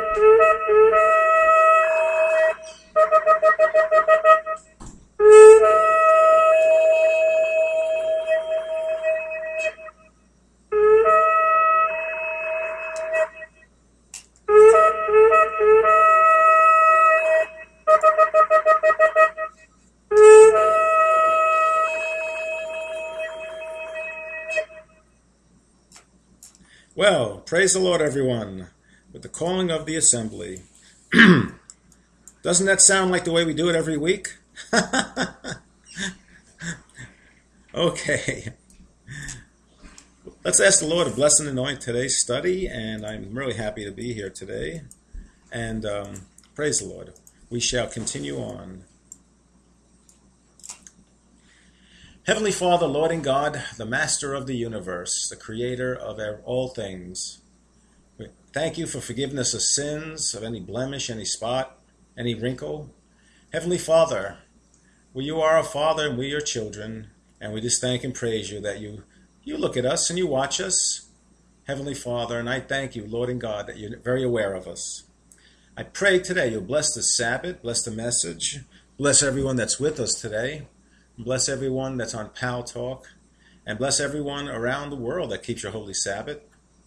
Well, praise the Lord, everyone, with the calling of the assembly. Doesn't that sound like the way we do it every week? Okay. Let's ask the Lord to bless and anoint today's study, and I'm really happy to be here today. And praise the Lord. We shall continue on. Heavenly Father, Lord and God, the Master of the universe, the Creator of all things, we thank you for forgiveness of sins, of any blemish, any spot, any wrinkle. Heavenly Father, you are our Father and we're your children, and we just thank and praise you that you look at us and you watch us, Heavenly Father, and I thank you, Lord and God, that you're very aware of us. I pray today you'll bless the Sabbath, bless the message, bless everyone that's with us today. Bless everyone that's on Pal Talk, and bless everyone around the world that keeps your holy Sabbath.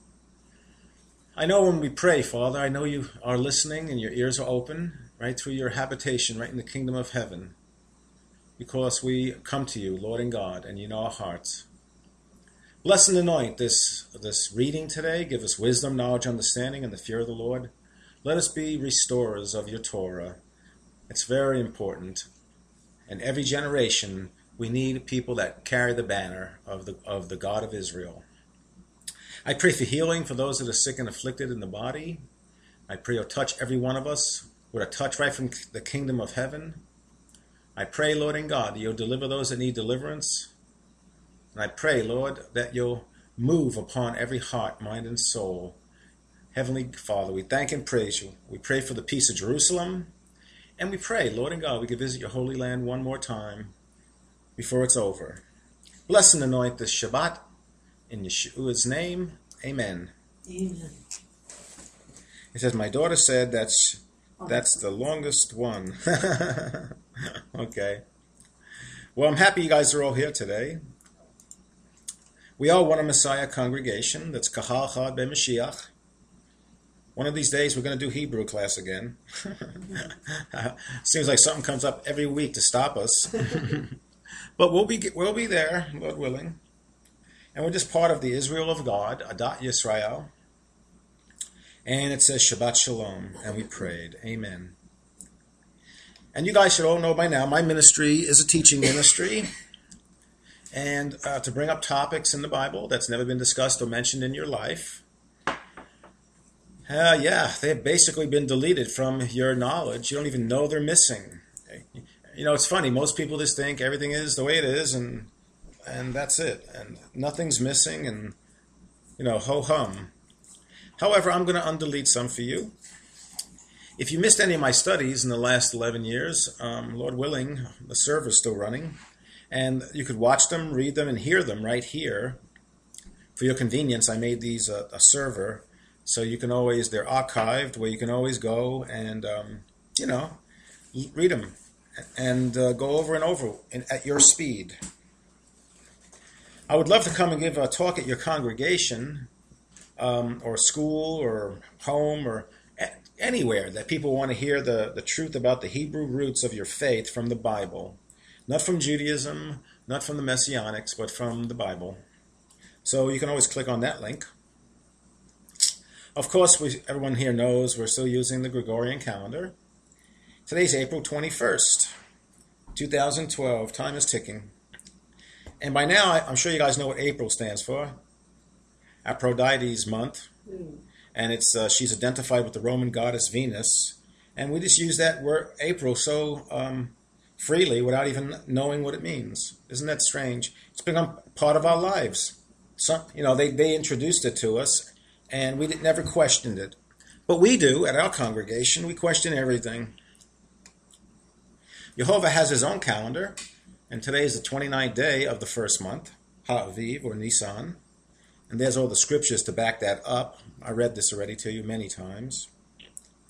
I know when we pray, Father, I know you are listening and your ears are open right through your habitation, right in the kingdom of heaven, because we come to you, Lord and God, and you know our hearts. Bless and anoint this reading today. Give us wisdom, knowledge, understanding, and the fear of the Lord. Let us be restorers of your Torah. It's very important. In every generation, we need people that carry the banner of the God of Israel. I pray for healing for those that are sick and afflicted in the body. I pray you'll touch every one of us with a touch right from the kingdom of heaven. I pray, Lord and God, that you'll deliver those that need deliverance. And I pray, Lord, that you'll move upon every heart, mind, and soul. Heavenly Father, we thank and praise you. We pray for the peace of Jerusalem. And we pray, Lord and God, we can visit your holy land one more time before it's over. Bless and anoint this Shabbat in Yeshua's name. Amen. Amen. It says, my daughter said that's the longest one. Okay. Well, I'm happy you guys are all here today. We are one Messiah congregation. That's Kahal Chad BeMashiach. One of these days, we're going to do Hebrew class again. Seems like something comes up every week to stop us. But we'll be there, Lord willing. And we're just part of the Israel of God, Adat Yisrael. And it says Shabbat Shalom, and we prayed. Amen. And you guys should all know by now, my ministry is a teaching ministry. And to bring up topics in the Bible that's never been discussed or mentioned in your life. They've basically been deleted from your knowledge. You don't even know they're missing. You know, it's funny. Most people just think everything is the way it is, and that's it. And nothing's missing, and, ho-hum. However, I'm going to undelete some for you. If you missed any of my studies in the last 11 years, Lord willing, the server's still running. And you could watch them, read them, and hear them right here. For your convenience, I made these a server. So you can always, they're archived where you can always go and, read them and go over and over at your speed. I would love to come and give a talk at your congregation or school or home or anywhere that people want to hear the truth about the Hebrew roots of your faith from the Bible. Not from Judaism, not from the Messianics, but from the Bible. So you can always click on that link. Of course, everyone here knows we're still using the Gregorian calendar. Today's April 21st, 2012. Time is ticking. And by now, I'm sure you guys know what April stands for. Aphrodite's month. And it's she's identified with the Roman goddess Venus. And we just use that word April so freely without even knowing what it means. Isn't that strange? It's become part of our lives. They introduced it to us. And we never questioned it. But we do, at our congregation, we question everything. Jehovah has his own calendar, and today is the 29th day of the first month, Ha'aviv, or Nisan. And there's all the scriptures to back that up. I read this already to you many times.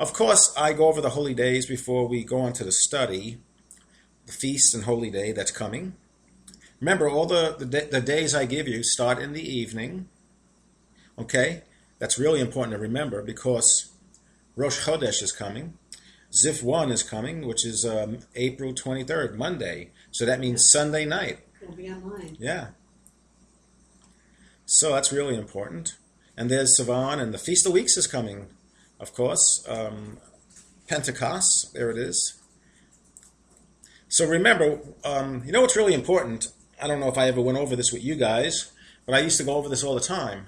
Of course, I go over the holy days before we go on to the study, the feast and holy day that's coming. Remember, all the days I give you start in the evening. Okay? That's really important to remember because Rosh Chodesh is coming. Zif 1 is coming, which is April 23rd, Monday. So that means Sunday night. It'll be online. Yeah. So that's really important. And there's Sivan, and the Feast of Weeks is coming, of course. Pentecost, there it is. So remember, you know what's really important? I don't know if I ever went over this with you guys, but I used to go over this all the time.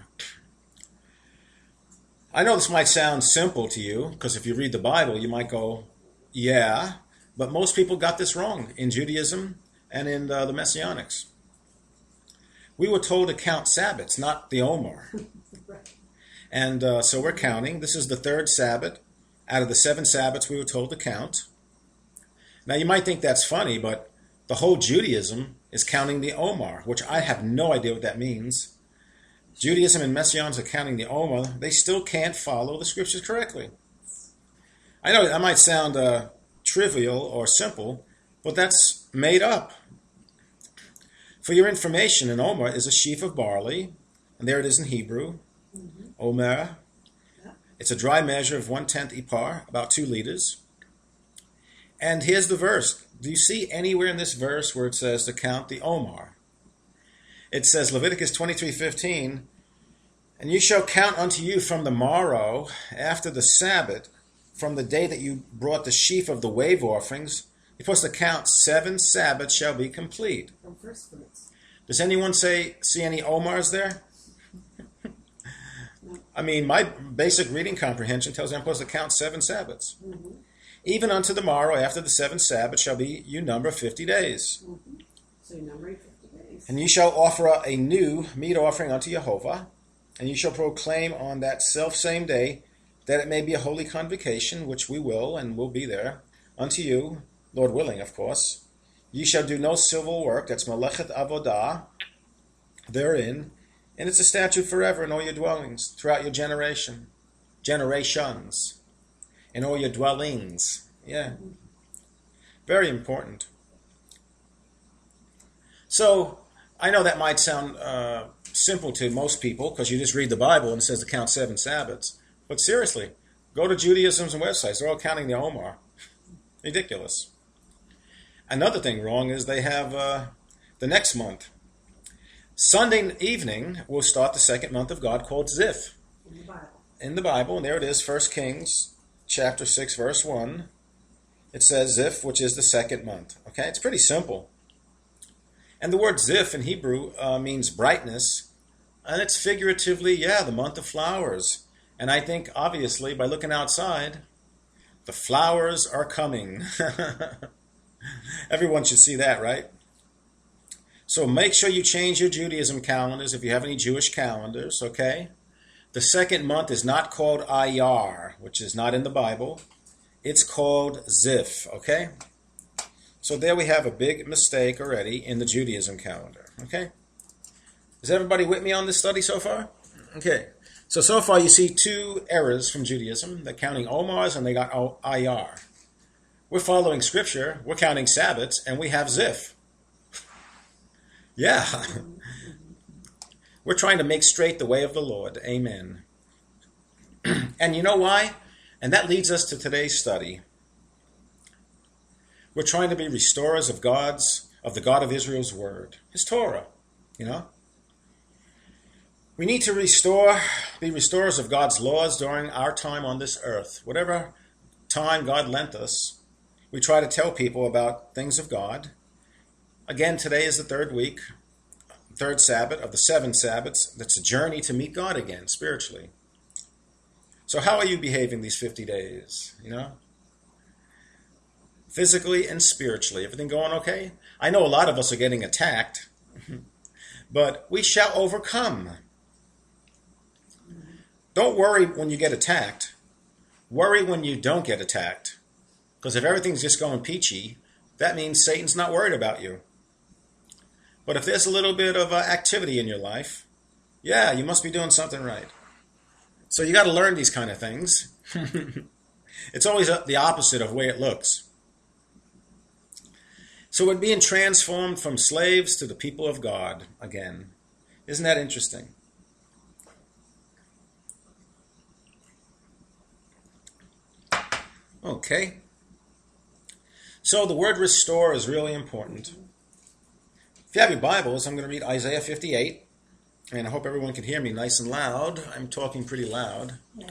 I know this might sound simple to you, because if you read the Bible, you might go, yeah, but most people got this wrong in Judaism and in the Messianics. We were told to count Sabbaths, not the Omer. And so we're counting. This is the third Sabbath. Out of the 7 Sabbaths we were told to count. Now you might think that's funny, but the whole Judaism is counting the Omer, which I have no idea what that means. Judaism and Messianics are counting the Omer. They still can't follow the scriptures correctly. I know that might sound trivial or simple, but that's made up. For your information, an omer is a sheaf of barley, and there it is in Hebrew, omer. It's a dry measure of 1/10 ipar, about 2 liters. And here's the verse. Do you see anywhere in this verse where it says to count the omer? It says, Leviticus 23:15, and you shall count unto you from the morrow, after the Sabbath, from the day that you brought the sheaf of the wave offerings. You're supposed to count 7 Sabbaths shall be complete. From first fruits. Does anyone see any Omars there? No. I mean, my basic reading comprehension tells me I'm supposed to count 7 Sabbaths. Mm-hmm. Even unto the morrow, after the 7th Sabbath, shall be you number 50 days. Mm-hmm. So you're numbering 50 days. And ye shall offer a new meat offering unto Jehovah, and ye shall proclaim on that self-same day that it may be a holy convocation, which we will, and will be there, unto you, Lord willing, of course. Ye shall do no civil work, that's Melechet Avodah, therein, and it's a statute forever in all your dwellings, throughout your generations, in all your dwellings. Yeah. Very important. So, I know that might sound simple to most people, because you just read the Bible and it says to count 7 Sabbaths. But seriously, go to Judaism's websites. They're all counting the Omer. Ridiculous. Another thing wrong is they have the next month. Sunday evening will start the 2nd month of God called Zif. In the Bible. In the Bible, and there it is, 1 Kings chapter 6, verse 1. It says Zif, which is the 2nd month. Okay, it's pretty simple. And the word Zif in Hebrew means brightness, and it's figuratively, the month of flowers. And I think, obviously, by looking outside, the flowers are coming. Everyone should see that, right? So make sure you change your Judaism calendars if you have any Jewish calendars, okay? The 2nd month is not called Ayar, which is not in the Bible. It's called Zif, okay? So there we have a big mistake already in the Judaism calendar, okay? Is everybody with me on this study so far? Okay. So far you see 2 errors from Judaism. They're counting Omars and they got Ayar. We're following Scripture, we're counting Sabbaths, and we have Zif. Yeah. We're trying to make straight the way of the Lord. Amen. And you know why? And that leads us to today's study. We're trying to be restorers of the God of Israel's word, his Torah, you know? We need to be restorers of God's laws during our time on this earth. Whatever time God lent us, we try to tell people about things of God. Again, today is the 3rd week, 3rd Sabbath of the 7 Sabbaths. That's a journey to meet God again, spiritually. So how are you behaving these 50 days, you know? Physically and spiritually, everything going okay? I know a lot of us are getting attacked, but we shall overcome. Don't worry when you get attacked. Worry when you don't get attacked. Because if everything's just going peachy, that means Satan's not worried about you. But if there's a little bit of activity in your life, you must be doing something right. So you got to learn these kind of things. It's always the opposite of the way it looks. So we're being transformed from slaves to the people of God again. Isn't that interesting? Okay. So the word restore is really important. If you have your Bibles, I'm going to read Isaiah 58. And I hope everyone can hear me nice and loud. I'm talking pretty loud. Yeah.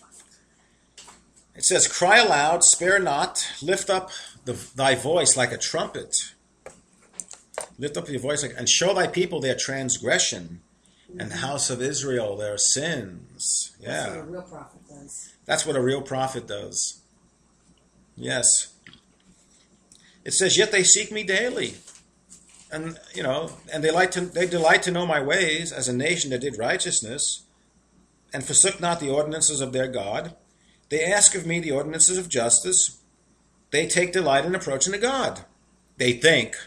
It says, "Cry aloud, spare not, lift up thy voice like a trumpet. Lift up your voice and show thy people their transgression, and the house of Israel their sins." That's what Yeah, a real prophet does. that's what a real prophet does. Yes. It says, "Yet they seek me daily." And and they delight to know my ways, as a nation that did righteousness, and forsook not the ordinances of their God. They ask of me the ordinances of justice. They take delight in approaching to God. They think.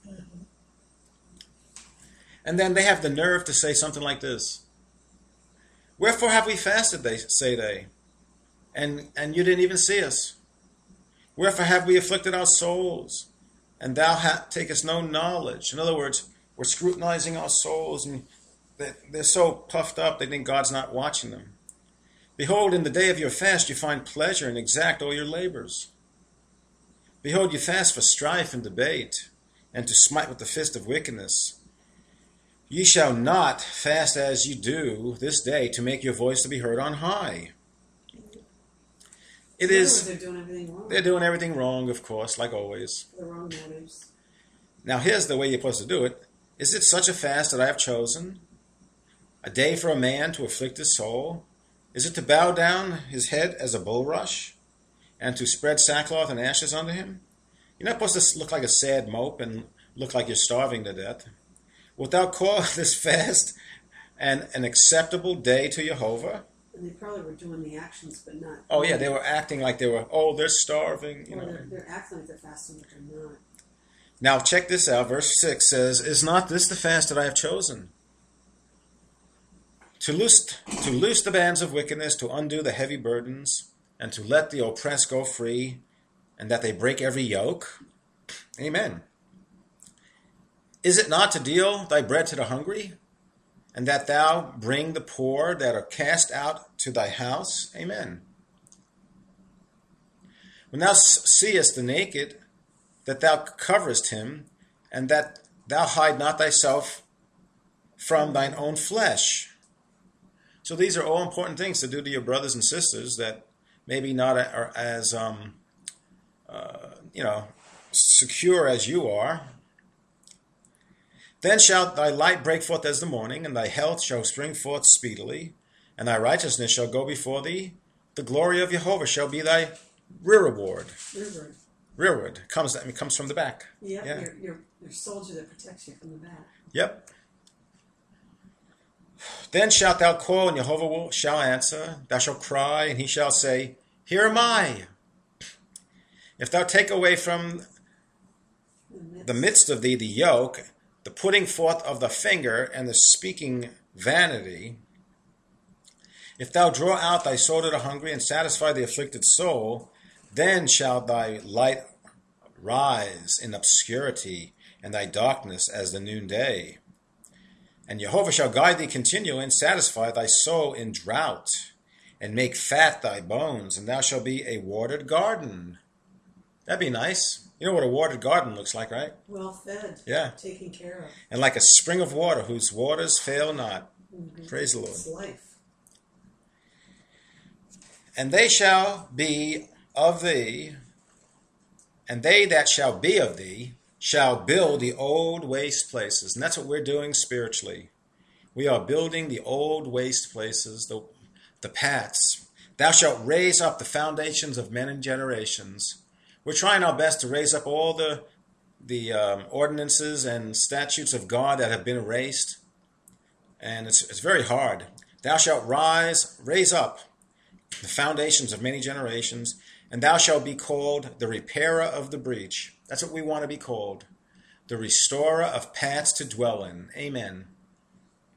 And then they have the nerve to say something like this. "Wherefore have we fasted," they say, and you didn't even see us. "Wherefore have we afflicted our souls, and thou takest no knowledge?" In other words, we're scrutinizing our souls, and they're so puffed up they think God's not watching them. "Behold, in the day of your fast you find pleasure and exact all your labors. Behold, you fast for strife and debate, and to smite with the fist of wickedness. Ye shall not fast as you do this day, to make your voice to be heard on high." It In other is. words, they're doing everything wrong. They're doing everything wrong, of course, like always. The wrong motives. Now, here's the way you're supposed to do it. "Is it such a fast that I have chosen? A day for a man to afflict his soul? Is it to bow down his head as a bulrush, and to spread sackcloth and ashes under him?" You're not supposed to look like a sad mope and look like you're starving to death. "Wilt thou call this fast an acceptable day to Jehovah?" And they probably were doing the actions, but not. Oh, yeah, they were acting like they're starving. Or they're acting like they're fasting, but they're not. Now, check this out. Verse 6 says, "Is not this the fast that I have chosen? To loose the bands of wickedness, to undo the heavy burdens, and to let the oppressed go free, and that they break every yoke." Amen. "Is it not to deal thy bread to the hungry, and that thou bring the poor that are cast out to thy house?" Amen. "When thou seest the naked, that thou coverest him, and that thou hide not thyself from thine own flesh." So these are all important things to do to your brothers and sisters that maybe not are as secure as you are. "Then shall thy light break forth as the morning, and thy health shall spring forth speedily, and thy righteousness shall go before thee. The glory of Jehovah shall be thy rearward." River. Rearward comes from the back. Yeah, Yeah. your soldier that protects you from the back. Yep. "Then shalt thou call, and Jehovah shall answer. Thou shalt cry, and he shall say, Here am I. If thou take away from the midst of thee the yoke, the putting forth of the finger, and the speaking vanity, if thou draw out thy soul to the hungry, and satisfy the afflicted soul, then shall thy light rise in obscurity, and thy darkness as the noonday. And Jehovah shall guide thee continually, and satisfy thy soul in drought, and make fat thy bones, and thou shalt be a watered garden." That'd be nice. You know what a watered garden looks like, right? Well fed. Yeah. Taken care of. And like a spring of water, whose waters fail not. Mm-hmm. Praise the Lord. It's life. "And they shall be of thee, and they that shall be of thee shall build the old waste places." And that's what we're doing spiritually. We are building the old waste places, the paths. "Thou shalt raise up the foundations of men and generations." We're trying our best to raise up all the ordinances and statutes of God that have been erased. And it's very hard. "Thou shalt raise up the foundations of many generations, and thou shalt be called the repairer of the breach." That's what we want to be called. The restorer of paths to dwell in. Amen.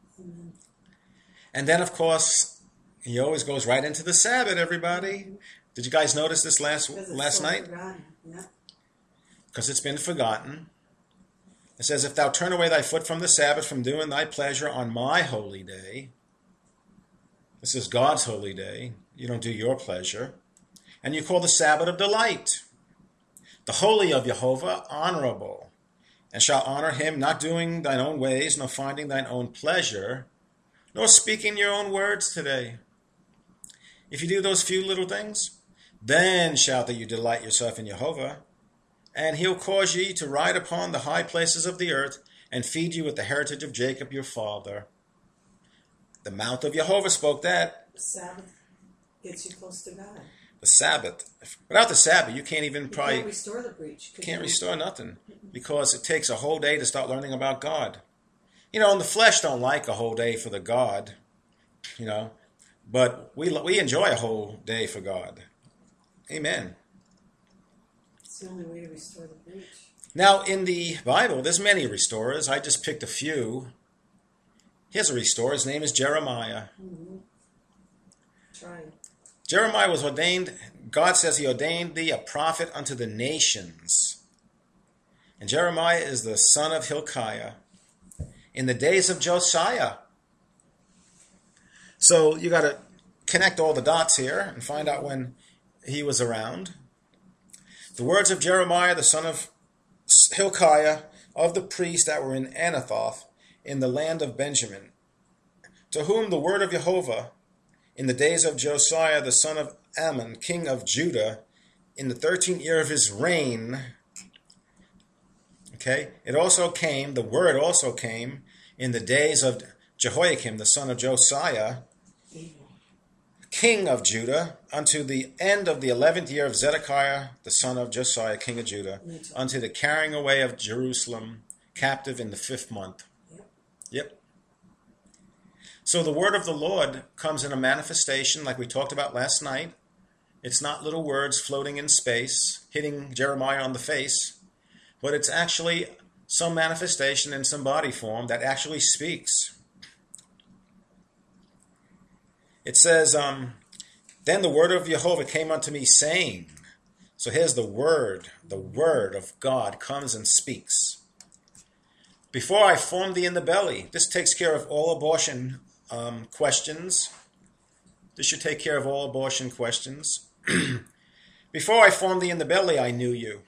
And then, of course, he always goes right into the Sabbath, everybody. Did you guys notice this last Because it's night? forgotten. Yeah. Because it's been forgotten. It says, if thou turn away thy foot from the Sabbath, from doing thy pleasure on my holy day. This is God's holy day. You don't do your pleasure. And you call the Sabbath of delight. The holy of Jehovah honorable. And shall honor him, not doing thine own ways, nor finding thine own pleasure, nor speaking your own words today. If you do those few little things, then shalt thou you delight yourself in Jehovah, and he'll cause ye to ride upon the high places of the earth, and feed you with the heritage of Jacob your father. The mouth of Jehovah spoke that. The Sabbath gets you close to God. The Sabbath. Without the Sabbath, you can't even You probably... can't restore the breach. Can't restore nothing, because it takes a whole day to start learning about God. You know, and the flesh don't like a whole day for the God, you know, but we enjoy a whole day for God. Amen. It's the only way to restore the breach. Now, in the Bible, there's many restorers. I just picked a few. Here's a restorer. His name is Jeremiah. Mm-hmm. Try it. Jeremiah was ordained, God says he ordained thee a prophet unto the nations. And Jeremiah is the son of Hilkiah in the days of Josiah. So you got to connect all the dots here and find out when he was around. The words of Jeremiah, the son of Hilkiah, of the priests that were in Anathoth, in the land of Benjamin, to whom the word of Jehovah, in the days of Josiah, the son of Ammon, king of Judah, in the 13th year of his reign. Okay, the word also came in the days of Jehoiakim, the son of Josiah, king of Judah, unto the end of the 11th year of Zedekiah, the son of Josiah, king of Judah, unto the carrying away of Jerusalem, captive in the 5th month. Yep. So the word of the Lord comes in a manifestation like we talked about last night. It's not little words floating in space, hitting Jeremiah on the face, but it's actually some manifestation in some body form that actually speaks. It says, then the word of Jehovah came unto me, saying. So here's the word of God comes and speaks. Before I formed thee in the belly. This takes care of all abortion questions. This should take care of all abortion questions. Before I formed thee in the belly, I knew you.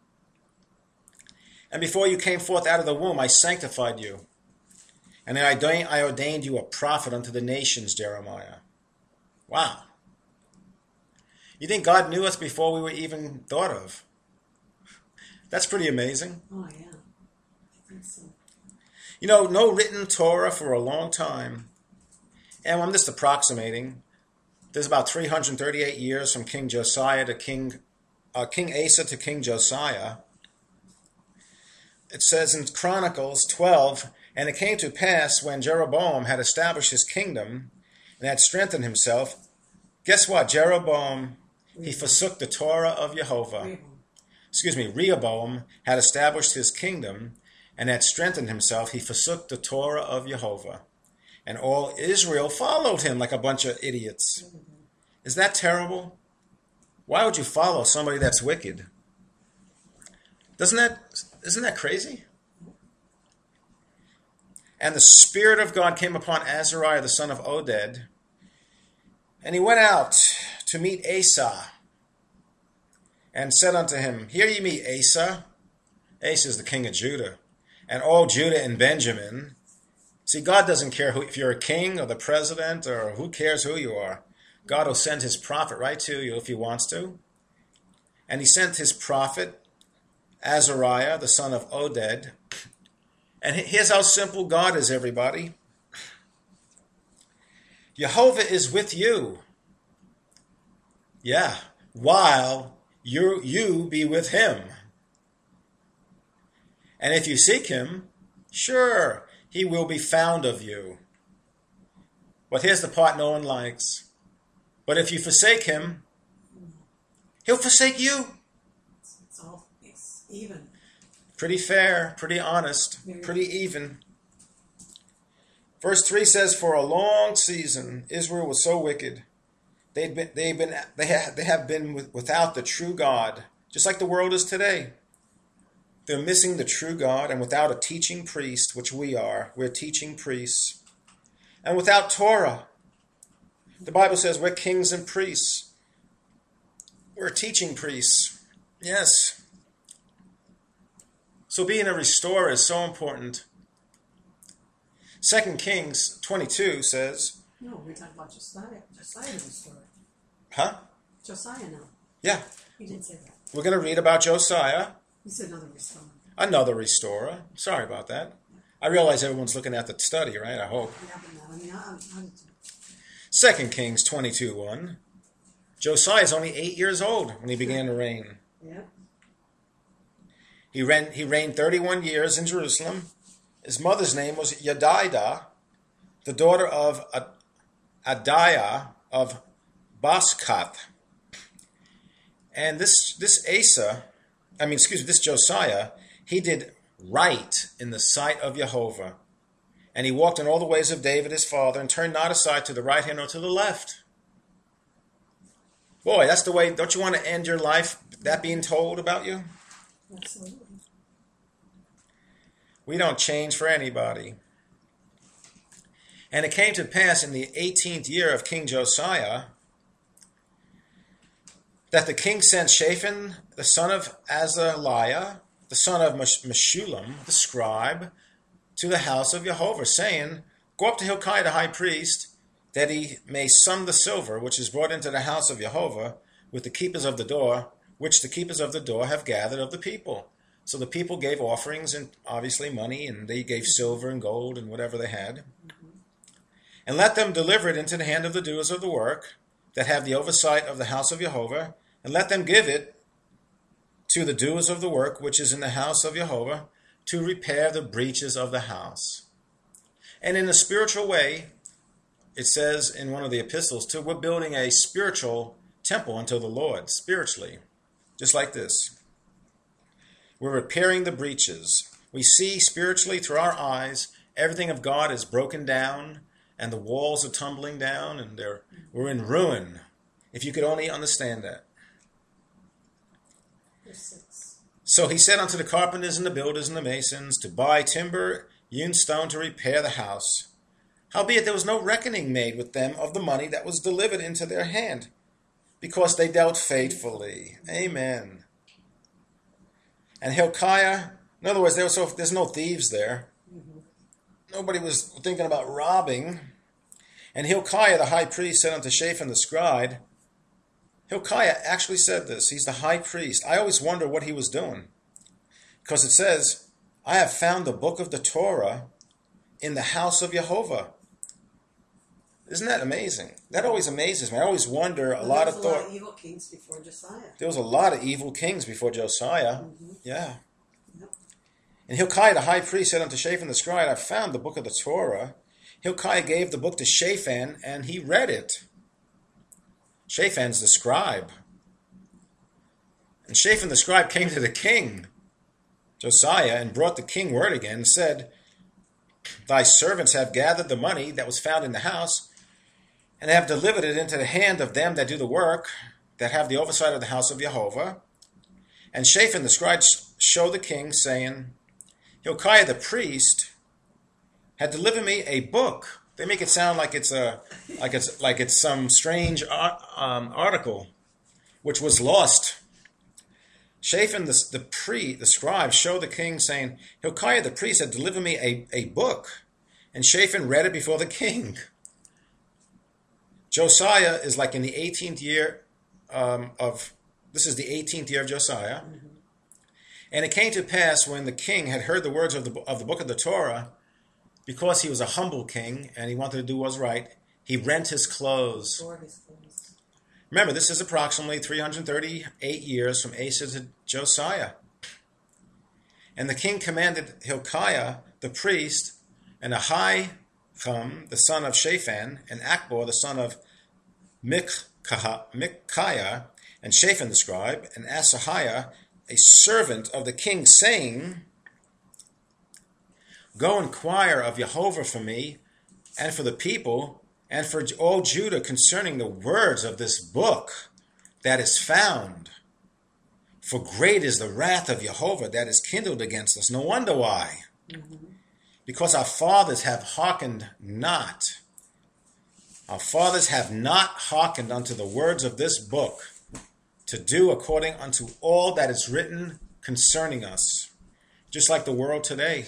And before you came forth out of the womb, I sanctified you. And I ordained you a prophet unto the nations, Jeremiah. Wow. You think God knew us before we were even thought of? That's pretty amazing. Oh, yeah. I think so. You know, no written Torah for a long time. And I'm just approximating. There's about 338 years from King Josiah to King Asa to King Josiah. It says in Chronicles 12, and it came to pass when Jeroboam had established his kingdom and had strengthened himself, guess what? Jeroboam, he forsook the Torah of Jehovah. Rehoboam had established his kingdom and had strengthened himself. He forsook the Torah of Jehovah. And all Israel followed him like a bunch of idiots. Is that terrible? Why would you follow somebody that's wicked? Isn't that crazy? And the Spirit of God came upon Azariah, the son of Oded, and he went out to meet Asa, and said unto him, Here ye meet Asa. Asa is the king of Judah, and all Judah and Benjamin. See, God doesn't care if you're a king or the president or who cares who you are. God will send his prophet right to you if he wants to. And he sent his prophet, Azariah, the son of Oded. And here's how simple God is, everybody. Jehovah is with you. Yeah, while you be with him. And if you seek him, sure, he will be found of you. But here's the part no one likes. But if you forsake him, he'll forsake you. It's even. Pretty fair, pretty honest, pretty even. Verse 3 says, For a long season Israel was so wicked, They have been without the true God, just like the world is today. They're missing the true God, and without a teaching priest, which we are. We're teaching priests. And without Torah. The Bible says we're kings and priests. We're teaching priests. Yes. So being a restorer is so important. 2 Kings 22 says... No, we're talking about Josiah. Josiah the restorer. Huh? Josiah now. Yeah. He didn't say that. We're going to read about Josiah. He said another restorer. Another restorer. Sorry about that. I realize everyone's looking at the study, right? I hope. Yeah, but no, I mean, I'm 2 Kings 22:1. Josiah is only 8 years old when he began to reign. yeah. He reigned 31 years in Jerusalem. His mother's name was Yedidah, the daughter of Adiah of Boskath. And this Josiah, he did right in the sight of Jehovah. And he walked in all the ways of David his father, and turned not aside to the right hand or to the left. Boy, that's the way. Don't you want to end your life that being told about you? Absolutely. We don't change for anybody. And it came to pass in the 18th year of King Josiah that the king sent Shaphan, the son of Azaliah, the son of Meshullam, the scribe, to the house of Jehovah, saying, Go up to Hilkiah the high priest, that he may sum the silver which is brought into the house of Jehovah with the keepers of the door, which the keepers of the door have gathered of the people. So the people gave offerings and obviously money, and they gave silver and gold and whatever they had. And let them deliver it into the hand of the doers of the work, that have the oversight of the house of Jehovah, and let them give it to the doers of the work which is in the house of Jehovah, to repair the breaches of the house. And in a spiritual way, it says in one of the epistles too, we're building a spiritual temple unto the Lord, spiritually, just like this. We're repairing the breaches. We see spiritually through our eyes, everything of God is broken down, and the walls are tumbling down, and we're in ruin. If you could only understand that. Verse 6. So he said unto the carpenters and the builders and the masons to buy timber, hewn stone to repair the house. Howbeit there was no reckoning made with them of the money that was delivered into their hand, because they dealt faithfully. Amen. And Hilkiah, in other words, there's no thieves there. Nobody was thinking about robbing. And Hilkiah the high priest said unto Shaphan the scribe, Hilkiah actually said this. He's the high priest. I always wonder what he was doing. Because it says, I have found the book of the Torah in the house of Jehovah. Isn't that amazing? That always amazes me. I always wonder There was a lot of thought. evil kings before Josiah. There was a lot of evil kings before Josiah. Yeah. Yep. And Hilkiah the high priest said unto Shaphan the scribe, I found the book of the Torah. Hilkiah gave the book to Shaphan, and he read it. Shaphan's the scribe. And Shaphan the scribe came to the king, Josiah, and brought the king word again, and said, Thy servants have gathered the money that was found in the house, and have delivered it into the hand of them that do the work, that have the oversight of the house of Jehovah. And Shaphan the scribe showed the king, saying, Hilkiah the priest had delivered me a book. They make it sound like it's some strange article, which was lost. Shaphan the scribe showed the king, saying, Hilkiah the priest had delivered me a book. And Shaphan read it before the king. Josiah is like in the 18th year this is the 18th year of Josiah. Mm-hmm. And it came to pass when the king had heard the words of the book of the Torah, because he was a humble king and he wanted to do what was right, he rent his clothes. Remember, this is approximately 338 years from Asa to Josiah. And the king commanded Hilkiah the priest, and Ahikam the son of Shaphan, and Achbor the son of Micaiah, and Shaphan the scribe, and Asahiah, a servant of the king, saying, Go inquire of Jehovah for me and for the people, and for all Judah concerning the words of this book that is found. For great is the wrath of Jehovah that is kindled against us. No wonder why. Because our fathers have hearkened not. Our fathers have not hearkened unto the words of this book, to do according unto all that is written concerning us. Just like the world today.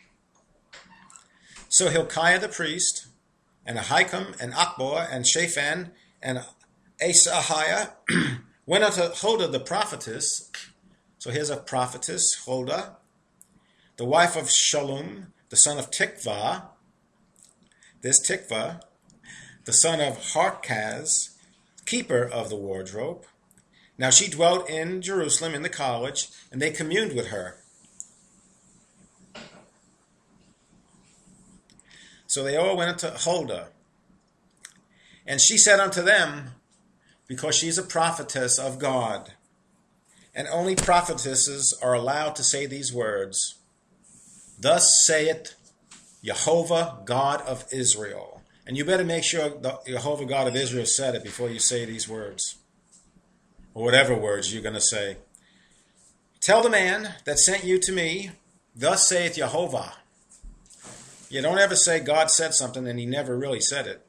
So Hilkiah the priest, and Ahikam, and Akbor, and Shaphan, and Asahiah went unto Huldah the prophetess. So here's a prophetess, Huldah, the wife of Shallum, the son of Tikvah. This Tikvah, the son of Harkaz, keeper of the wardrobe. Now she dwelt in Jerusalem in the college, and they communed with her. So they all went unto Huldah. And she said unto them, because she's a prophetess of God, and only prophetesses are allowed to say these words, Thus saith Jehovah God of Israel. And you better make sure the Jehovah God of Israel said it before you say these words, or whatever words you're going to say. Tell the man that sent you to me, Thus saith Jehovah. You don't ever say God said something and he never really said it.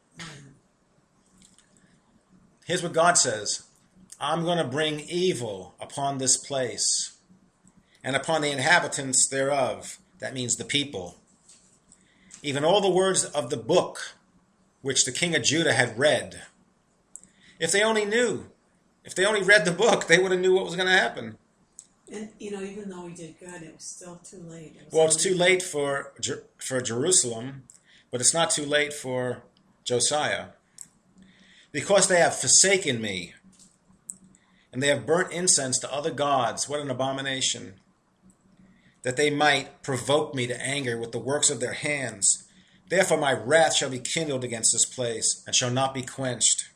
Here's what God says. I'm going to bring evil upon this place and upon the inhabitants thereof. That means the people. Even all the words of the book which the king of Judah had read. If they only knew, if they only read the book, they would have knew what was going to happen. And, even though we did good, it was still too late. Well, it's too late for Jerusalem, but it's not too late for Josiah. Because they have forsaken me, and they have burnt incense to other gods. What an abomination. That they might provoke me to anger with the works of their hands. Therefore my wrath shall be kindled against this place, and shall not be quenched.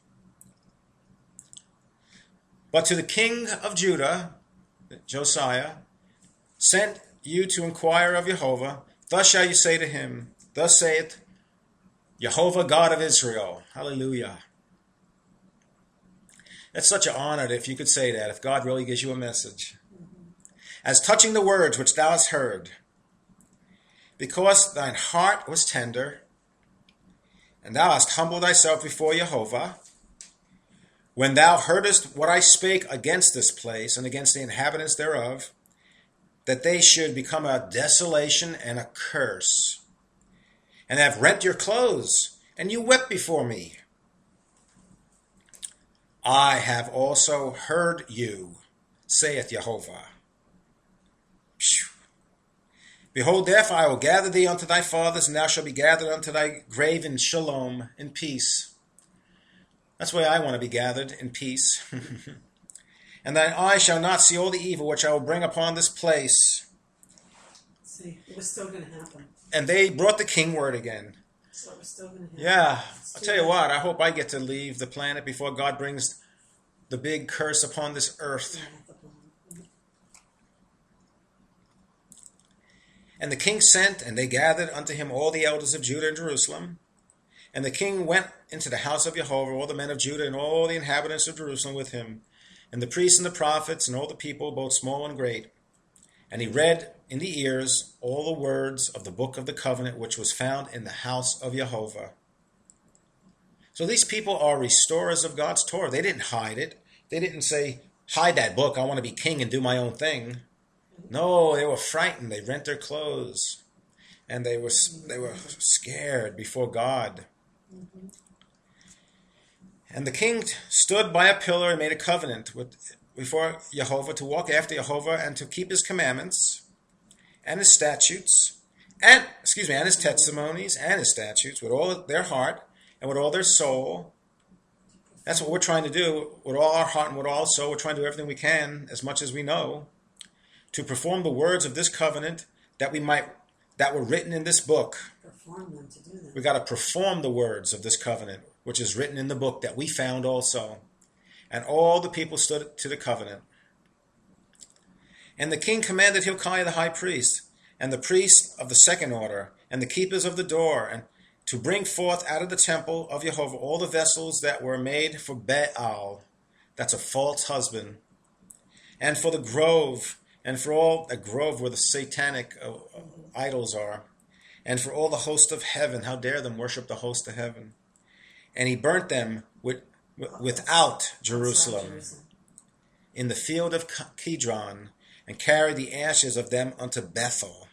But to the king of Judah, Josiah, sent you to inquire of Jehovah, thus shall you say to him, Thus saith Jehovah God of Israel. Hallelujah. That's such an honor if you could say that, if God really gives you a message. As touching the words which thou hast heard, because thine heart was tender, and thou hast humbled thyself before Jehovah, when thou heardest what I spake against this place and against the inhabitants thereof, that they should become a desolation and a curse, and have rent your clothes, and you wept before me. I have also heard you, saith Jehovah. Behold, therefore I will gather thee unto thy fathers, and thou shalt be gathered unto thy grave in shalom, in peace. That's why I want to be gathered, in peace. And thine eyes shall not see all the evil which I will bring upon this place. See, it was still going to happen. And they brought the king word again. So it was still going to happen. Yeah, I'll tell you what, I hope I get to leave the planet before God brings the big curse upon this earth. And the king sent, and they gathered unto him all the elders of Judah and Jerusalem. And the king went into the house of Jehovah, all the men of Judah and all the inhabitants of Jerusalem with him, and the priests and the prophets and all the people, both small and great. And he read in the ears all the words of the book of the covenant which was found in the house of Jehovah. So these people are restorers of God's Torah. They didn't hide it. They didn't say, hide that book, I want to be king and do my own thing. No, they were frightened. They rent their clothes. And they were scared before God. And the king stood by a pillar and made a covenant before Jehovah to walk after Jehovah and to keep his commandments and his statutes and his testimonies and his statutes with all their heart and with all their soul. That's what we're trying to do with all our heart and with all soul. We're trying to do everything we can, as much as we know, to perform the words of this covenant that were written in this book. Perform them to do them. We got to perform the words of this covenant, which is written in the book that we found also. And all the people stood to the covenant. And the king commanded Hilkiah the high priest, and the priests of the second order, and the keepers of the door, to bring forth out of the temple of Jehovah all the vessels that were made for Baal, that's a false husband, and for the grove, and for all a grove where the satanic idols are, and for all the host of heaven. How dare them worship the host of heaven? And he burnt them without Jerusalem, in the field of Kidron, and carried the ashes of them unto Bethel.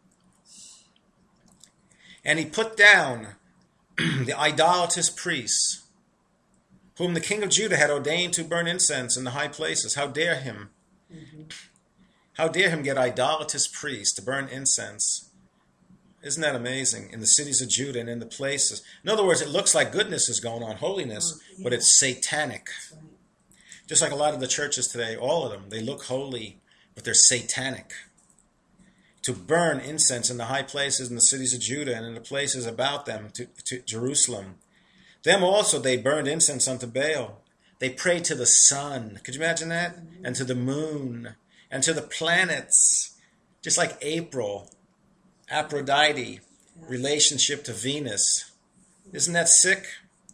And he put down the idolatrous priests, whom the king of Judah had ordained to burn incense in the high places. How dare him? How dare him get idolatrous priests to burn incense? Isn't that amazing? In the cities of Judah and in the places. In other words, it looks like goodness is going on, holiness, but it's satanic. Just like a lot of the churches today, all of them, they look holy, but they're satanic. To burn incense in the high places in the cities of Judah and in the places about them to Jerusalem. Them also they burned incense unto Baal. They prayed to the sun. Could you imagine that? And to the moon. And to the planets. Just like April, Aphrodite, relationship to Venus. Isn't that sick?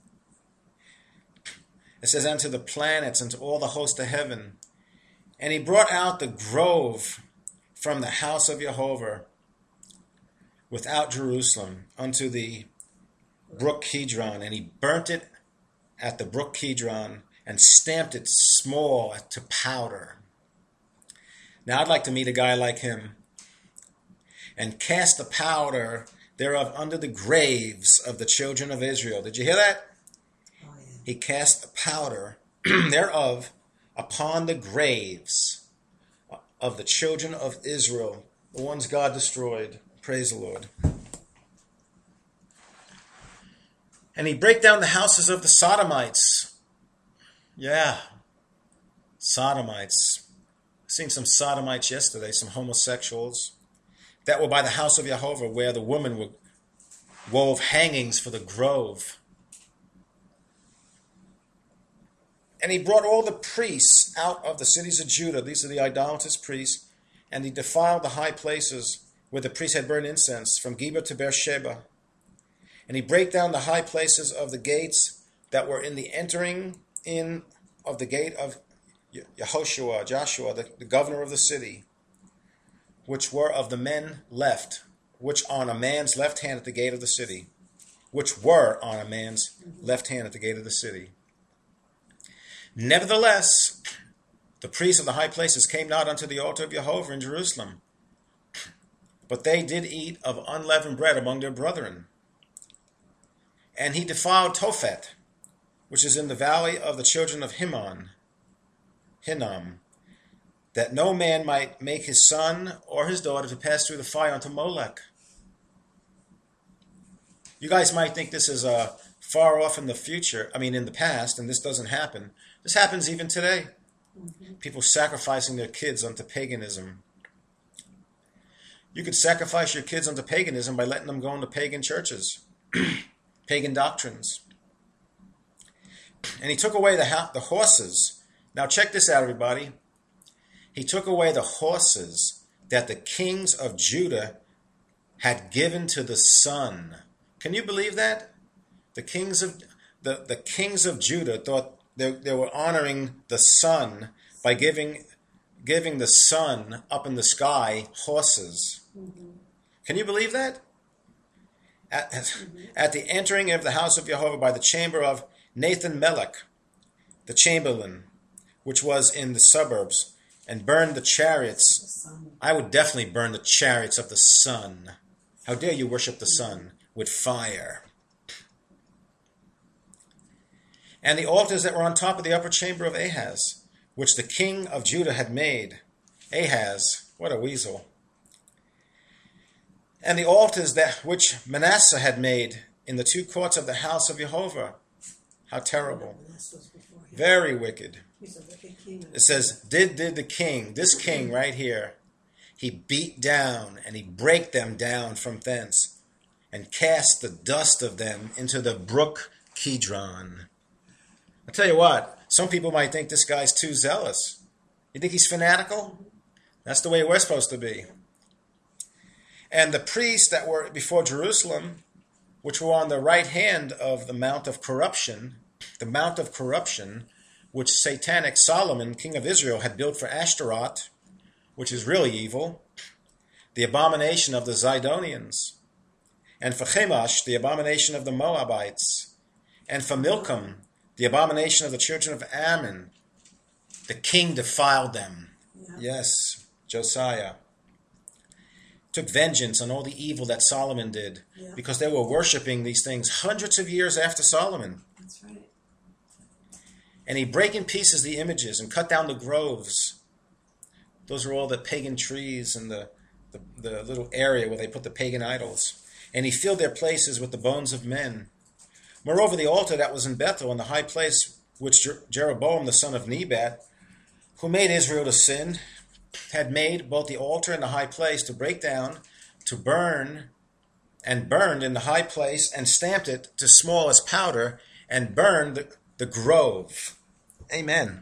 It says, and to the planets and to all the host of heaven. And he brought out the grove from the house of Jehovah without Jerusalem unto the brook Kidron, and he burnt it at the brook Kidron and stamped it small to powder. Now I'd like to meet a guy like him, and cast the powder thereof under the graves of the children of Israel. Did you hear that? Oh, yeah. He cast the powder thereof upon the graves of the children of Israel, the ones God destroyed. Praise the Lord. And he brake down the houses of the Sodomites. Yeah, Sodomites. I've seen some Sodomites yesterday, some homosexuals that were by the house of Jehovah, where the woman wove hangings for the grove. And he brought all the priests out of the cities of Judah. These are the idolatrous priests. And he defiled the high places where the priests had burned incense, from Geba to Beersheba. And he brake down the high places of the gates that were in the entering in of the gate of Joshua, the governor of the city, which were of the men left, which on a man's left hand at the gate of the city, which were on a man's left hand at the gate of the city. Nevertheless, the priests of the high places came not unto the altar of Jehovah in Jerusalem, but they did eat of unleavened bread among their brethren. And he defiled Tophet, which is in the valley of the children of Hinnom, that no man might make his son or his daughter to pass through the fire unto Molech. You guys might think this is far off in the future, in the past, and this doesn't happen. This happens even today. People sacrificing their kids unto paganism. You could sacrifice your kids unto paganism by letting them go into pagan churches, pagan doctrines. And he took away the horses. Now check this out, everybody. He took away the horses that the kings of Judah had given to the sun. Can you believe that? The kings of Judah thought they were honoring the sun by giving the sun up in the sky horses. Can you believe that? At the entering of the house of Jehovah by the chamber of Nathan Melech, the chamberlain, which was in the suburbs, and burned the chariots. I would definitely burn the chariots of the sun. How dare you worship the sun with fire? And the altars that were on top of the upper chamber of Ahaz, which the king of Judah had made. Ahaz, what a weasel. And the altars which Manasseh had made in the two courts of the house of Jehovah. How terrible. Very wicked. It says, did the king, this king right here, he beat down and he brake them down from thence and cast the dust of them into the brook Kidron. I'll tell you what, some people might think this guy's too zealous. You think he's fanatical? That's the way we're supposed to be. And the priests that were before Jerusalem, which were on the right hand of the Mount of Corruption, which Satanic Solomon, king of Israel, had built for Ashtaroth, which is really evil, the abomination of the Zidonians, and for Chemosh, the abomination of the Moabites, and for Milcom, the abomination of the children of Ammon. The king defiled them. Yeah. Yes, Josiah took vengeance on all the evil that Solomon did, Yeah. because they were worshiping these things hundreds of years after Solomon. That's right. And he brake in pieces the images and cut down the groves. Those are all the pagan trees in the little area where they put the pagan idols. And he filled their places with the bones of men. Moreover, the altar that was in Bethel, in the high place which Jeroboam the son of Nebat, who made Israel to sin, had made both the altar and the high place to break down, to burn, and burned in the high place, and stamped it to small as powder, and burned the grove. Amen.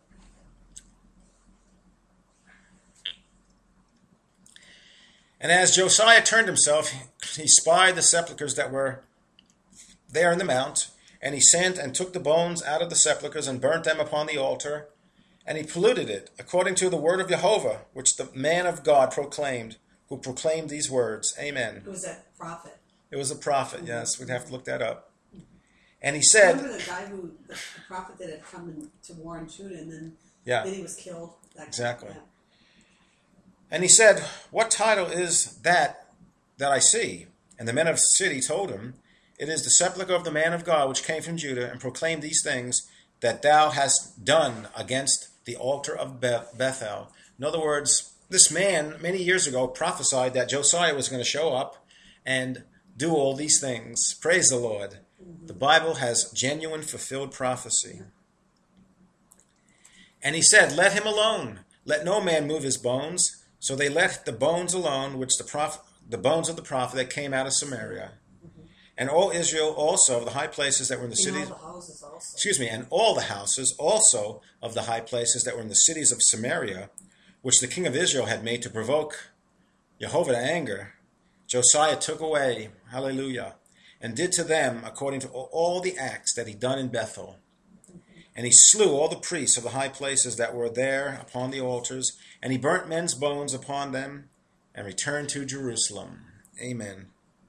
And as Josiah turned himself, he spied the sepulchres that were there in the mount, and he sent and took the bones out of the sepulchres and burnt them upon the altar, and he polluted it, according to the word of Jehovah, which the man of God proclaimed, who proclaimed these words. Amen. It was that prophet. It was a prophet, yes. We'd have to look that up. And he said... Remember the guy the prophet that had come to warn Judah, and then he was killed? Exactly. Yeah. And he said, "What title is that I see?" And the men of the city told him, "It is the sepulchre of the man of God, which came from Judah, and proclaimed these things that thou hast done against the altar of Bethel." In other words, this man, many years ago, prophesied that Josiah was going to show up and do all these things. Praise the Lord. Mm-hmm. The Bible has genuine fulfilled prophecy. And he said, "Let him alone. Let no man move his bones." So they let the bones alone, which the bones of the prophet that came out of Samaria. Mm-hmm. And all Israel also of the high places that were in the cities. All the houses also. And all the houses also of the high places that were in the cities of Samaria, which the king of Israel had made to provoke Jehovah to anger, Josiah took away, hallelujah, and did to them according to all the acts that he done in Bethel. And he slew all the priests of the high places that were there upon the altars, and he burnt men's bones upon them, and returned to Jerusalem. Amen.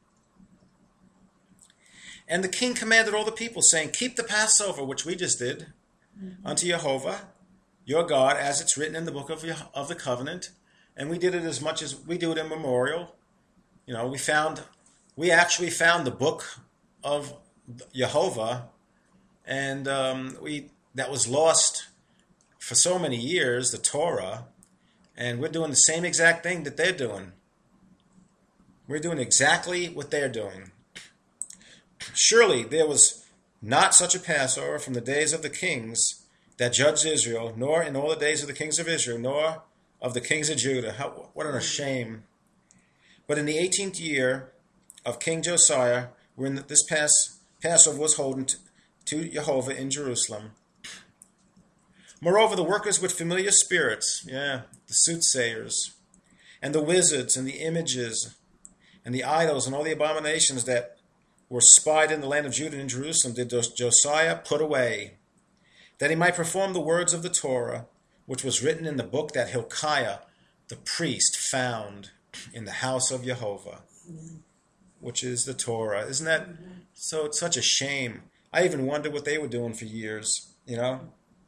And the king commanded all the people, saying, "Keep the Passover," which we just did, unto Jehovah, your God, as it's written in the book of the covenant. And we did it as much as we do it in memorial. You know, we actually found the book of Jehovah, and that was lost for so many years, the Torah, and we're doing the same exact thing that they're doing. We're doing exactly what they're doing. Surely there was not such a Passover from the days of the kings that judged Israel, nor in all the days of the kings of Israel, nor of the kings of Judah. What a shame. But in the 18th year of King Josiah, when this Passover was holden to Jehovah in Jerusalem. Moreover, the workers with familiar spirits, the soothsayers, and the wizards, and the images, and the idols, and all the abominations that were spied in the land of Judah and Jerusalem, did Josiah put away, that he might perform the words of the Torah, which was written in the book that Hilkiah, the priest, found in the house of Jehovah, which is the Torah. Isn't that so? It's such a shame. I even wondered what they were doing for years, you know.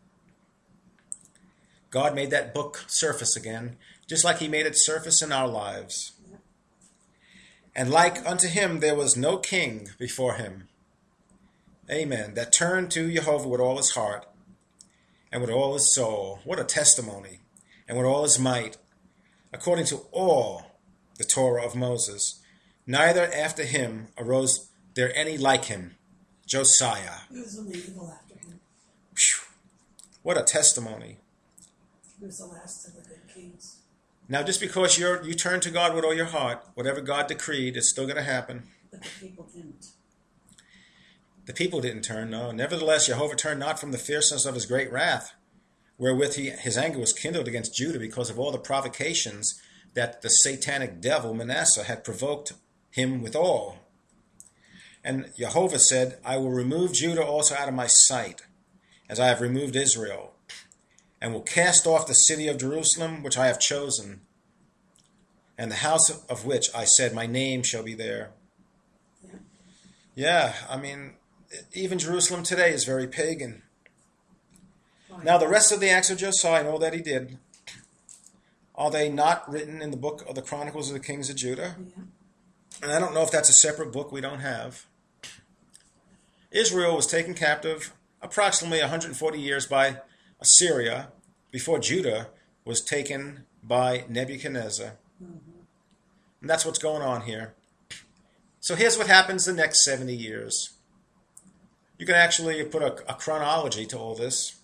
God made that book surface again, just like he made it surface in our lives. And like unto him there was no king before him. Amen. That turned to Jehovah with all his heart and with all his soul. What a testimony. And with all his might, according to all the Torah of Moses. Neither after him arose there any like him. Josiah. It was only evil after him. Whew. What a testimony. He was the last of the good kings. Now, just because you turn to God with all your heart, whatever God decreed, it's still going to happen. But the people didn't. The people didn't turn, no. Nevertheless, Jehovah turned not from the fierceness of his great wrath, wherewith his anger was kindled against Judah because of all the provocations that the satanic devil Manasseh had provoked him withal. And Jehovah said, I will remove Judah also out of my sight, as I have removed Israel, and will cast off the city of Jerusalem, which I have chosen, and the house of which I said, my name shall be there. Yeah, I mean, even Jerusalem today is very pagan. Now, the rest of the acts of Josiah and all that he did, are they not written in the book of the Chronicles of the Kings of Judah? Yeah. And I don't know if that's a separate book we don't have. Israel was taken captive approximately 140 years by Assyria before Judah was taken by Nebuchadnezzar. Mm-hmm. And that's what's going on here. So here's what happens the next 70 years. You can actually put a chronology to all this.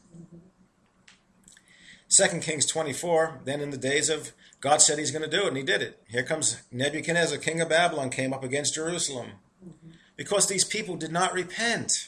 2 Kings 24, then in the days of God said he's going to do it, and he did it. Here comes Nebuchadnezzar, king of Babylon, came up against Jerusalem. Because these people did not repent.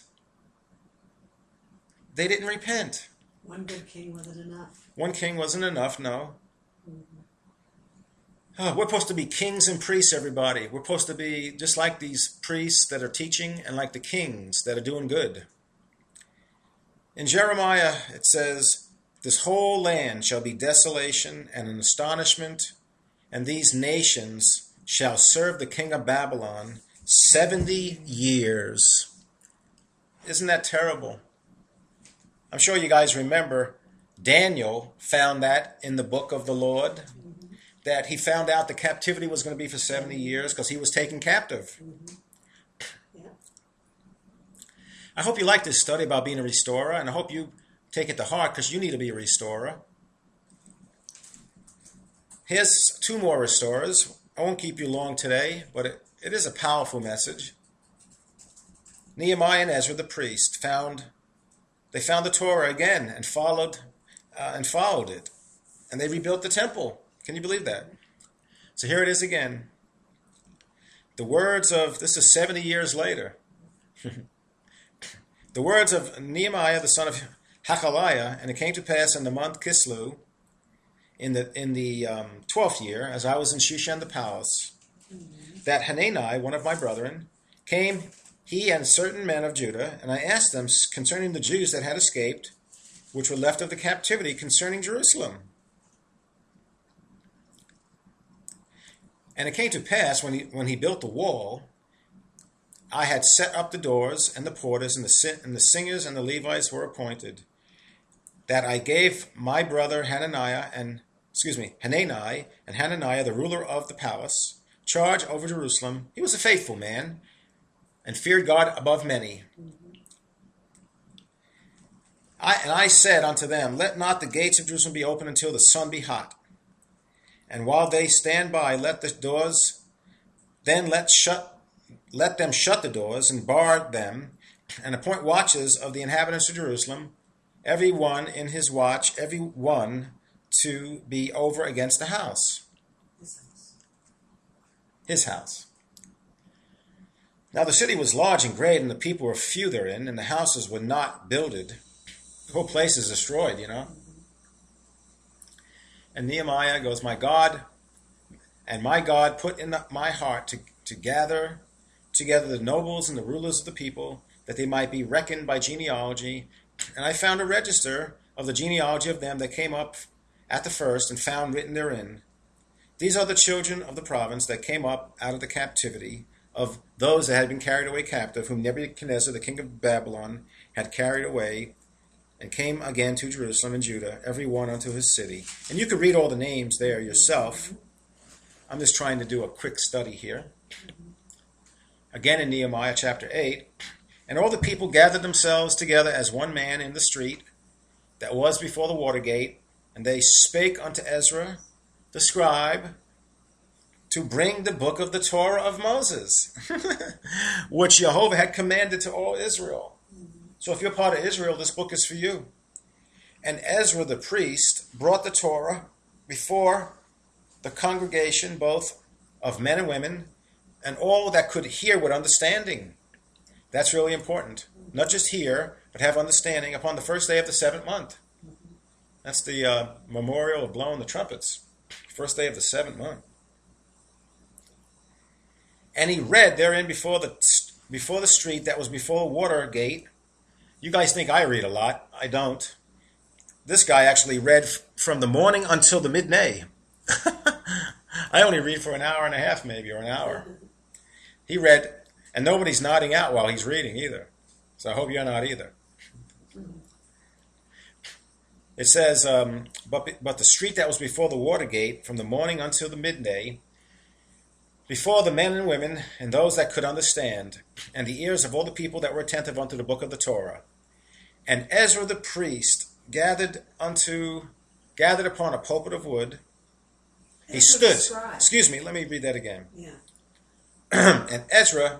They didn't repent. One good king wasn't enough. One king wasn't enough, no. Mm-hmm. Oh, we're supposed to be kings and priests, everybody. We're supposed to be just like these priests that are teaching and like the kings that are doing good. In Jeremiah, it says, this whole land shall be desolation and an astonishment, and these nations shall serve the king of Babylon 70 years. Isn't that terrible? I'm sure you guys remember Daniel found that in the book of the Lord, that he found out the captivity was going to be for 70 years because he was taken captive. Yeah. I hope you like this study about being a restorer, and I hope you take it to heart because you need to be a restorer. Here's two more restorers. I won't keep you long today, but it is a powerful message. Nehemiah and Ezra the priest found the Torah again and followed it, and they rebuilt the temple. Can you believe that? So here it is again. The words of, this is 70 years later. The words of Nehemiah the son of Hakaliah, and it came to pass in the month Kislev, in the 12th year, as I was in Shushan the palace, that Hanani, one of my brethren, came, he and certain men of Judah, and I asked them concerning the Jews that had escaped, which were left of the captivity, concerning Jerusalem. And it came to pass, when he built the wall, I had set up the doors and the porters, and the singers and the Levites were appointed, that I gave my brother Hanani, and Hananiah, the ruler of the palace, charge over Jerusalem. He was a faithful man, and feared God above many. I said unto them, let not the gates of Jerusalem be open until the sun be hot. And while they stand by, let them shut the doors and bar them, and appoint watches of the inhabitants of Jerusalem, every one in his watch, every one to be over against the house. His house. Now the city was large and great, and the people were few therein, and the houses were not builded. The whole place is destroyed, you know. And Nehemiah goes, my God put in my heart to gather together the nobles and the rulers of the people, that they might be reckoned by genealogy. And I found a register of the genealogy of them that came up at the first, and found written therein, these are the children of the province that came up out of the captivity, of those that had been carried away captive, whom Nebuchadnezzar, the king of Babylon, had carried away, and came again to Jerusalem and Judah, every one unto his city. And you can read all the names there yourself. I'm just trying to do a quick study here. Again in Nehemiah chapter 8, and all the people gathered themselves together as one man in the street that was before the water gate, and they spake unto Ezra the scribe to bring the book of the Torah of Moses, which Jehovah had commanded to all Israel. So if you're part of Israel, this book is for you. And Ezra the priest brought the Torah before the congregation, both of men and women, and all that could hear with understanding. That's really important. Not just hear, but have understanding upon the first day of the 7th month. That's the memorial of blowing the trumpets. First day of the 7th month. And he read therein before before the street that was before Watergate. You guys think I read a lot. I don't. This guy actually read from the morning until the midday. I only read for an hour and a half, maybe, or an hour. He read, and nobody's nodding out while he's reading either. So I hope you're not either. It says, but the street that was before the Watergate, from the morning until the midday, before the men and women and those that could understand, and the ears of all the people that were attentive unto the book of the Torah. And Ezra the priest gathered upon a pulpit of wood. He stood. Excuse me, let me read that again. Yeah. And Ezra,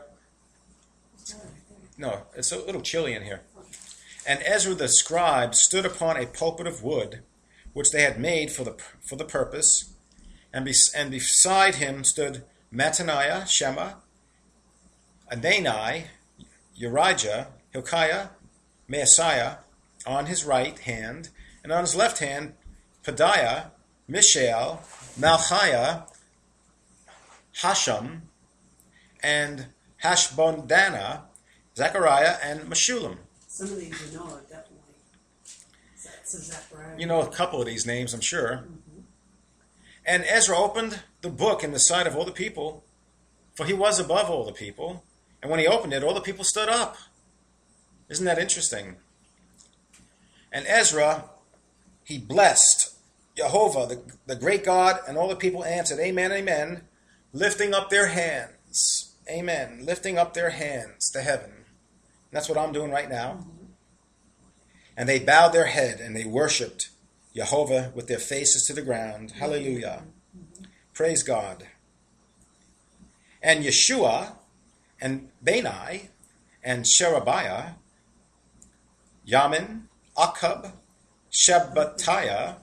no, it's a little chilly in here. And Ezra the scribe stood upon a pulpit of wood, which they had made for the purpose, and beside him stood Mattaniah, Shema, Anani, Urijah, Hilkiah, Maaseiah on his right hand, and on his left hand Pedaiah, Mishael, Malchiah, Hashum, and Hashbondana, Zechariah, and Meshullam. Some of these you know are definitely. So Zechariah. You know a couple of these names, I'm sure. Mm-hmm. And Ezra opened the book in the sight of all the people, for he was above all the people. And when he opened it, all the people stood up. Isn't that interesting? And Ezra, he blessed Jehovah, the great God, and all the people answered, Amen, amen, lifting up their hands. Amen. Lifting up their hands to heaven. And that's what I'm doing right now. Mm-hmm. And they bowed their head and they worshipped Jehovah with their faces to the ground. Mm-hmm. Hallelujah. Mm-hmm. Praise God. And Yeshua and Bani and Sherebiah, Yamin, Akab, Shabbatiah,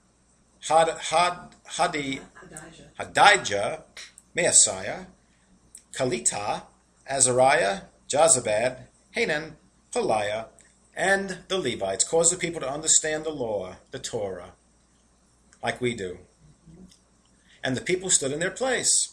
Hadijah, Maaseiah, Kalita, Azariah, Jozabad, Hanan, Peliah, and the Levites caused the people to understand the law, the Torah, like we do. And the people stood in their place.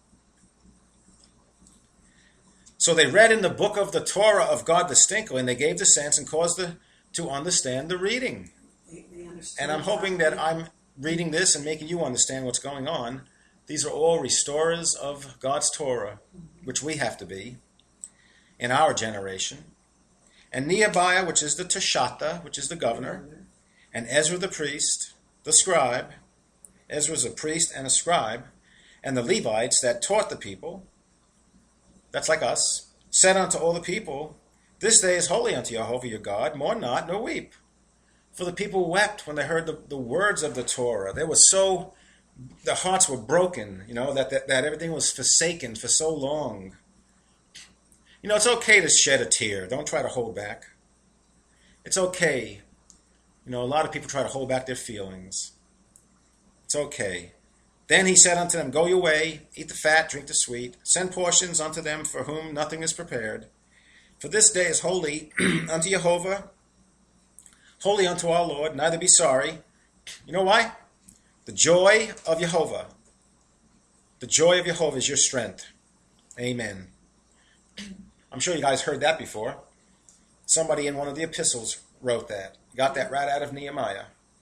So they read in the book of the Torah of God distinctly, and they gave the sense and caused to understand the reading. And I'm hoping that I'm reading this and making you understand what's going on. These are all restorers of God's Torah, which we have to be in our generation. And Nehemiah, which is the Teshata, which is the governor, and Ezra the priest, the scribe. Ezra's a priest and a scribe. And the Levites that taught the people, that's like us, said unto all the people, This day is holy unto Jehovah your God, mourn not, nor weep. For the people wept when they heard the words of the Torah. They were so, their hearts were broken, that everything was forsaken for so long. It's okay to shed a tear. Don't try to hold back. It's okay. A lot of people try to hold back their feelings. It's okay. Then he said unto them, Go your way, eat the fat, drink the sweet. Send portions unto them for whom nothing is prepared. For this day is holy unto Jehovah, holy unto our Lord, neither be sorry. You know why? The joy of Jehovah. The joy of Jehovah is your strength. Amen. I'm sure you guys heard that before. Somebody in one of the epistles wrote that. Got that right out of Nehemiah.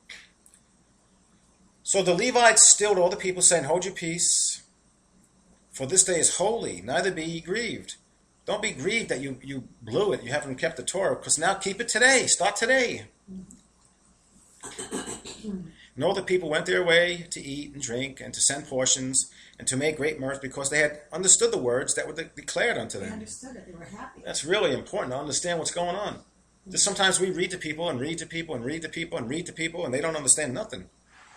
So the Levites stilled all the people, saying, Hold your peace, for this day is holy, neither be ye grieved. Don't be grieved that you blew it, you haven't kept the Torah, because now keep it today. Start today. And all the people went their way to eat and drink and to send portions and to make great mirth because they had understood the words that were declared unto them. They understood it. They were happy. That's really important to understand what's going on. Just sometimes we read to people and read to people and read to people and read to people and they don't understand nothing.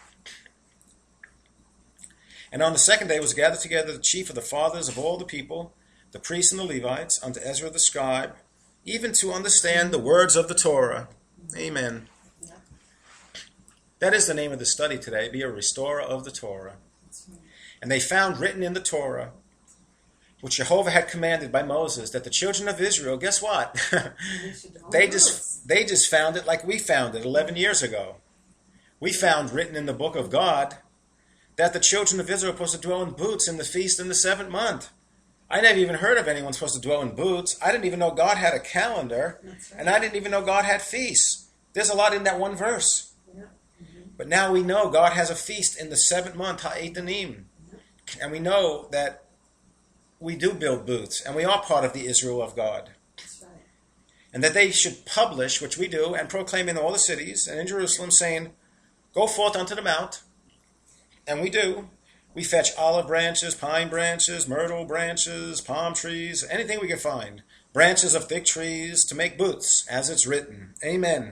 And on the second day was gathered together the chief of the fathers of all the people, the priests and the Levites, unto Ezra the scribe, even to understand the words of the Torah. Amen. Yeah. That is the name of the study today, be a restorer of the Torah. Right. And they found written in the Torah, which Jehovah had commanded by Moses, that the children of Israel, guess what? they just found it like we found it 11 years ago. We found written in the book of God that the children of Israel were supposed to dwell in booths in the feast in the 7th month. I never even heard of anyone supposed to dwell in booths. I didn't even know God had a calendar. That's right. And I didn't even know God had feasts. There's a lot in that one verse. Yeah. Mm-hmm. But now we know God has a feast in the 7th month, Ha'et Anim. And we know that we do build booths, and we are part of the Israel of God. That's right. And that they should publish, which we do, and proclaim in all the cities and in Jerusalem, saying, go forth unto the mount. And we do. We fetch olive branches, pine branches, myrtle branches, palm trees, anything we can find. Branches of thick trees to make booths, as it's written. Amen.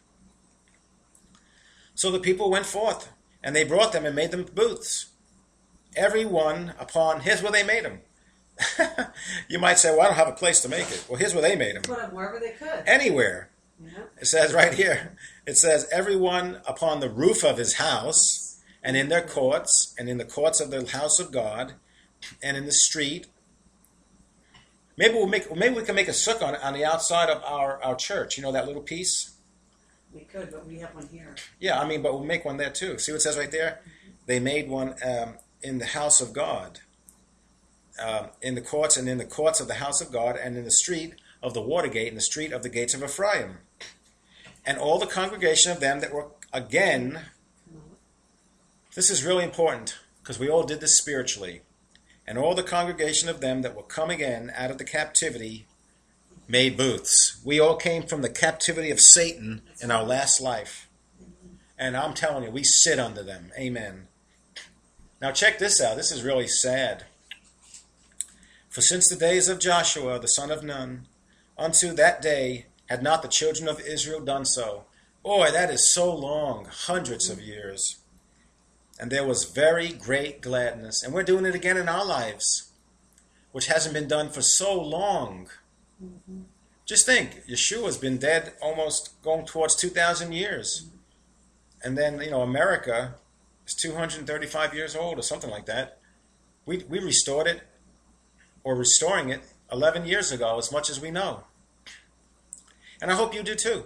So the people went forth, and they brought them and made them booths. Every one upon, here's where they made them. You might say, well, I don't have a place to make it. Well, here's where they made them. Put them wherever they could. Anywhere. Yeah. It says right here, it says, everyone upon the roof of his house, and in their courts, and in the courts of the house of God, and in the street. Maybe we can make a sukkah on the outside of our church. You know that little piece? We could, but we have one here. Yeah, but we'll make one there too. See what it says right there? They made one in the house of God. In the courts, and in the courts of the house of God, and in the street of the Watergate, in the street of the gates of Ephraim. And all the congregation of them that were, again, this is really important, because we all did this spiritually. And all the congregation of them that will come again out of the captivity made booths. We all came from the captivity of Satan in our last life. And I'm telling you, we sit under them. Amen. Now check this out. This is really sad. For since the days of Joshua, the son of Nun, unto that day had not the children of Israel done so. Boy, that is so long, hundreds of years. And there was very great gladness. And we're doing it again in our lives, which hasn't been done for so long. Mm-hmm. Just think, Yeshua's been dead almost going towards 2,000 years. And then, America is 235 years old or something like that. We restored it, or restoring it, 11 years ago, as much as we know. And I hope you do too.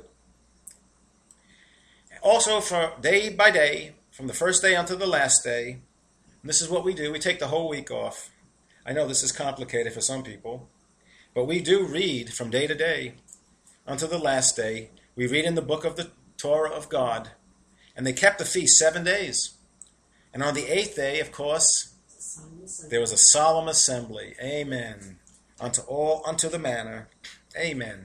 Also, for day by day, from the first day until the last day, and this is what we do. We take the whole week off. I know this is complicated for some people, but we do read from day to day until the last day. We read in the book of the Torah of God, and they kept the feast 7 days. And on the 8th day, of course, there was a solemn assembly. Amen. Unto the manner. Amen.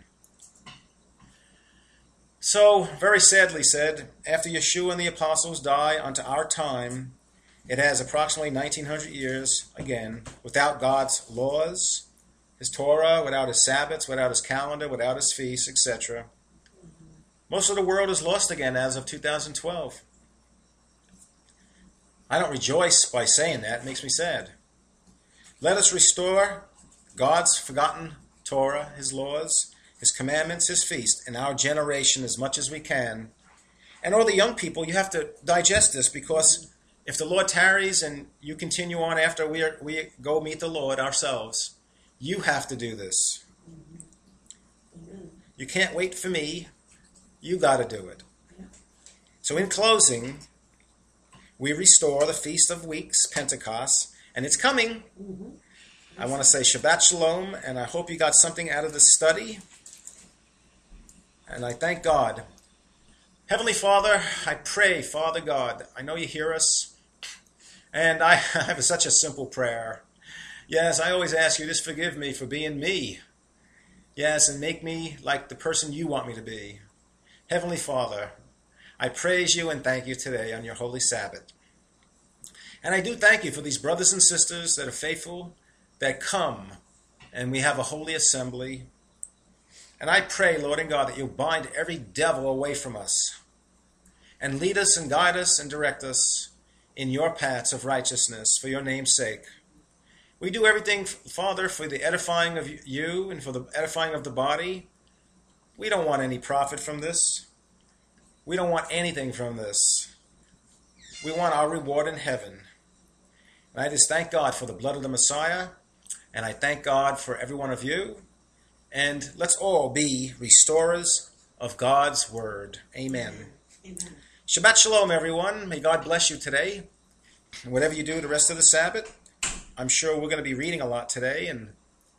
So, very sadly said, after Yeshua and the apostles die unto our time, it has approximately 1900 years, again, without God's laws, His Torah, without His Sabbaths, without His calendar, without His feasts, etc. Most of the world is lost again as of 2012. I don't rejoice by saying that. It makes me sad. Let us restore God's forgotten Torah, His laws, His commandments, His feast in our generation as much as we can. And all the young people, you have to digest this, because if the Lord tarries and you continue on after we go meet the Lord ourselves, you have to do this. You can't wait for me. You got to do it. So in closing, we restore the Feast of Weeks, Pentecost, and it's coming. I want to say Shabbat Shalom, and I hope you got something out of this study. And I thank God. Heavenly Father, I pray, Father God, I know you hear us, and I have such a simple prayer. Yes, I always ask you, just forgive me for being me. Yes, and make me like the person you want me to be. Heavenly Father, I praise you and thank you today on your holy Sabbath. And I do thank you for these brothers and sisters that are faithful, that come, and we have a holy assembly. And I pray, Lord and God, that you'll bind every devil away from us and lead us and guide us and direct us in your paths of righteousness for your name's sake. We do everything, Father, for the edifying of you and for the edifying of the body. We don't want any profit from this. We don't want anything from this. We want our reward in heaven. And I just thank God for the blood of the Messiah, and I thank God for every one of you. And let's all be restorers of God's word. Amen. Amen. Shabbat Shalom, everyone. May God bless you today. And whatever you do the rest of the Sabbath, I'm sure we're going to be reading a lot today, and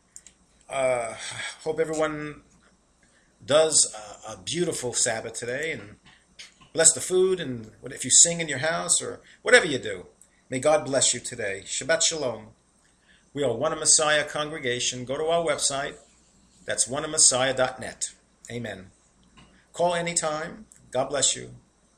hope everyone does a beautiful Sabbath today, and bless the food, and if you sing in your house or whatever you do. May God bless you today. Shabbat Shalom. We are One of Messiah congregation. Go to our website. That's oneofmessiah.net. Amen. Call anytime. God bless you.